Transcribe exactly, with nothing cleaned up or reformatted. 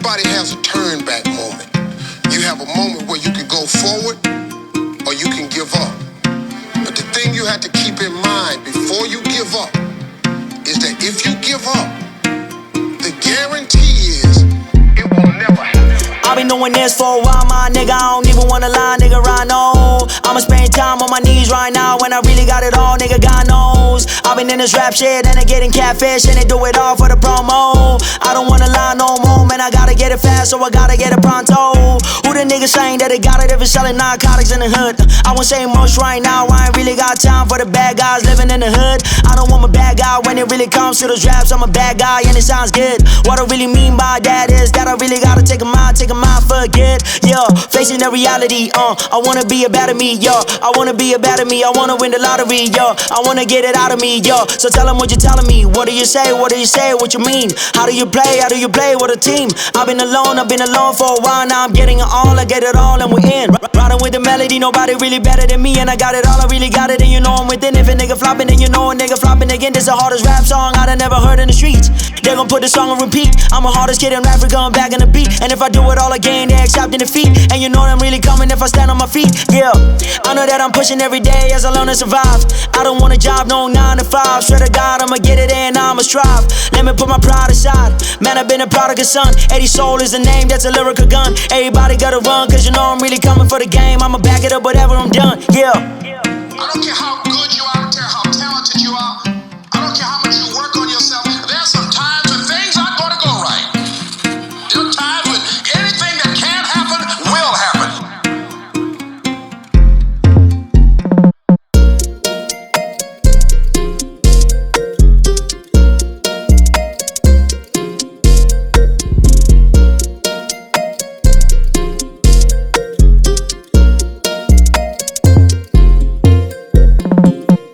Everybody has a turn back moment. You have a moment where you can go forward or you can give up. But the thing you have to keep in mind before you give up is that if you give up, the guarantee is it will never happen. I've been doing this for a while, my nigga. I don't even wanna lie, nigga. I know I'ma spend time on my knees right now when I really got it all, nigga. God knows I've been in this rap shit and they getting catfish and they do it all for the promo. I don't wanna lie no more, man. I gotta get it fast, so I gotta get it pronto. Who the nigga saying that they got it if it's selling narcotics in the hood? I won't say much right now. I ain't really got time for the bad guys living in the hood. I don't want my bad guy when it really comes to those raps. I'm a bad guy and it sounds good. What I really mean by that is that I really gotta take a mind, take a mind for good. Yeah, facing the reality. Uh, I wanna be a better me, yo. I wanna be a better me. I wanna win the lottery, yo. I wanna get it out of me, yo. So tell them what you're telling me. What do you say? What do you say? What you mean? How do you play? How do you play with a team? I've been alone, I've been alone for a while. Now I'm getting it all, I get it all, and we're in. Riding with the melody, nobody really better than me. And I got it all, I really got it, and you know I'm within. If a nigga flopping, then you know a nigga flopping again. This the hardest rap song I done never heard in the streets. They gon' put the song on repeat. I'm the hardest kid in rap, going back in the beat. And if I do it all again, they accepting defeat. And you know I'm really coming if I stand on my feet. Yeah, I know that I'm pushing every day as I learn to survive. I don't want a job, no nine to five. Swear to God, I'ma get it in, I'ma strive. Let me put my pride aside. Man, I've been a prodigal son. Eddie Soul is the name, that's a lyrical gun. Everybody gotta run, cause you know I'm really coming for the game. I'ma back it up whatever I'm done, yeah. I don't care how good you are, I don't care how talented you are, I don't care how much you